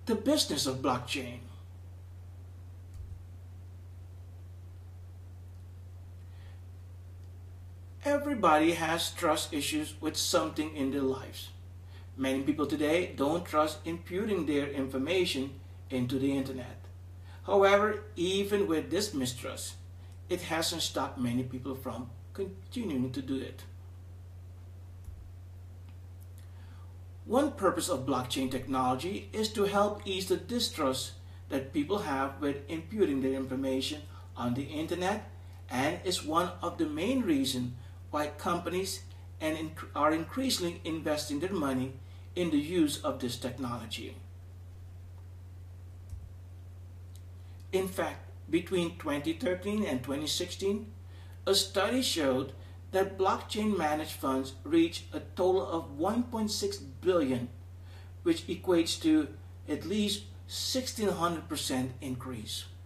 The business of blockchain. Everybody has trust issues with something in their lives. Many people today don't trust imputing their information into the internet. However, even with this mistrust, it hasn't stopped many people from continuing to do it. One purpose of blockchain technology is to help ease the distrust that people have with imputing their information on the internet, and is one of the main reasons why companies are increasingly investing their money in the use of this technology. In fact, between 2013 and 2016, a study showed that blockchain managed funds reached a total of 1.6 billion, which equates to at least 1600% increase.